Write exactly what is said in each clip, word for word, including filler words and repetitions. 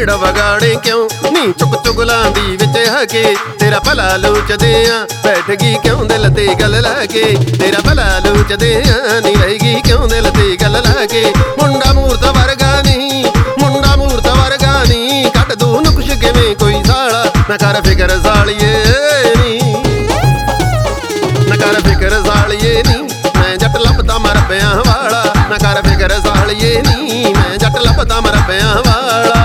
बेड़ा वगाड़े क्यों नी चुक चुगलां दी विच हके तेरा भला लोचदे आ बैठ गई क्यों दिल ते गल लाके तेरा भला लोचदे आ नी रहेगी क्यों दिल ते गल लाके मुंडा मूरत वर्गा नहीं मुंडा मूरत वर्गा नहीं कट दू नुक्श किवें कोई साला ना कर फिकर सालिए नी ना कर फिकर सालिए नी मैं जट लभदा मर पिया वाला ना कर फिकर सालिए नी मैं जट लभदा मर पिया वाला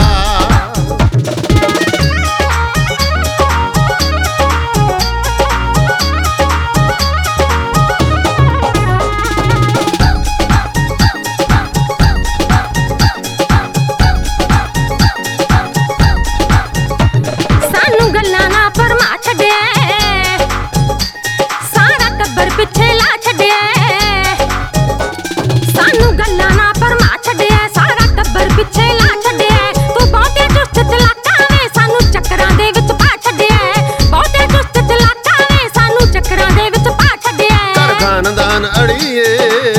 खानदान अड़िए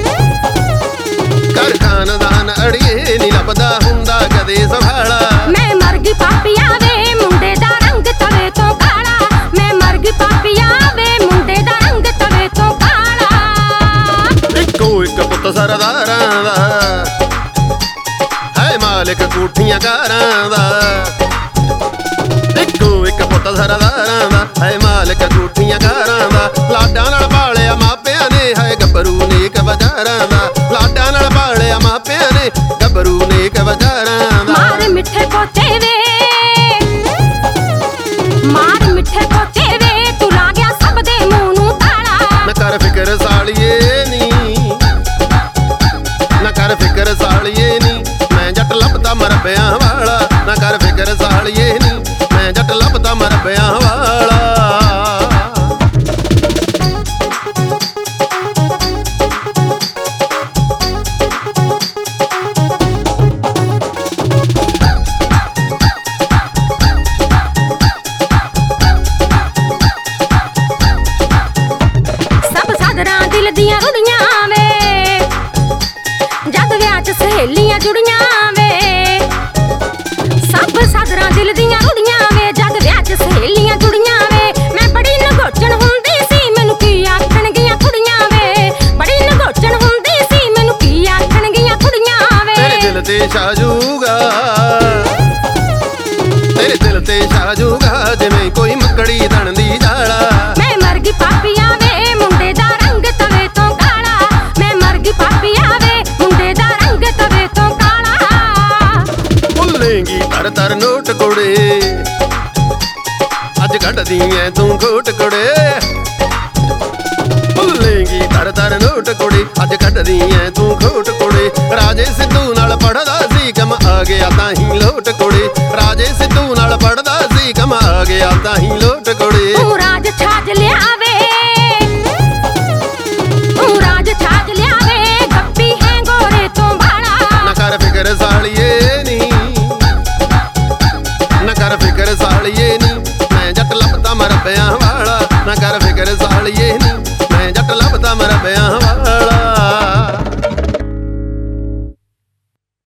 कर खानदान अड़िए नी लभदा हुंदा कदे संभाला मैं मर गई पापिया वे मुंडे दा रंग तवे तो काला मैं मर गई पापिया वे मुंडे दा रंग तवे तो काला इक्को इक पुत सरदारां दा है मालिक कोठियां कारां दा इक्को इक पुत सरदारां दा है मालिक कोठियां कारां दा लाडां नाल पालिया मापियां ने है गबरू नेक वजारां दा लाडां नाल पालिया मापियां ने गबरू नेक वजारां दा मार मिठे पोते वे मार मिठे पोते वे तू ला गया सब दे मूंह नू ताला ना कर फिकर सालिए नी ना कर फिकर सालिए नी मैं जट लभदा मर पिया वाला ना कर फिकर सालिए नी मैं जट लभदा मर पिया वाला दिल दियां रुड़ियां वे जद व्याह च सहेलियां जुड़ियां वे सब सादरां दिल दियां रुड़ियां वे जद व्याह च सहेलियां जुड़ियां वे मैं बड़ी नगोचन हुंदी सी मैनू की आखण गियां कुड़ियां वे बड़ी नगोचन हुंदी सी मैनू की आखण गियां कुड़ियां वे तेरे दिल ते शाजूगा तेरे दिल ते शाजूगा जिवें कोई मकड़ी धन दी जाला मैं मर गई पापिया वे मुंडे दा रंग तवे तो काला मैं मर गई पापिया वे मुंडे दा रंग तवे तो काला भुल्लेंगी तर तर नोट कुड़े अज कढदी ऐ तू खोट कुड़े भुल्लेंगी तर तर नोट कुड़े अज कढदी ऐ तू खोट कुड़े राजे सिद्धू नाल पढ़दा सी कम आ गया ताहीं लोट कुड़े राजे सिद्धू नाल पढ़दा सी कम आ गया ताहीं लोट कुड़े तू राज छाज लियावे तू राज छाज लियावे गप्पी है गोरे तो बाड़ा ना कर फिकर सालिए नी ना कर फिकर सालिए नी मैं जट लभदा मर पिया वाला ना कर फिकर सालिए नी मैं जट लभदा मर पिया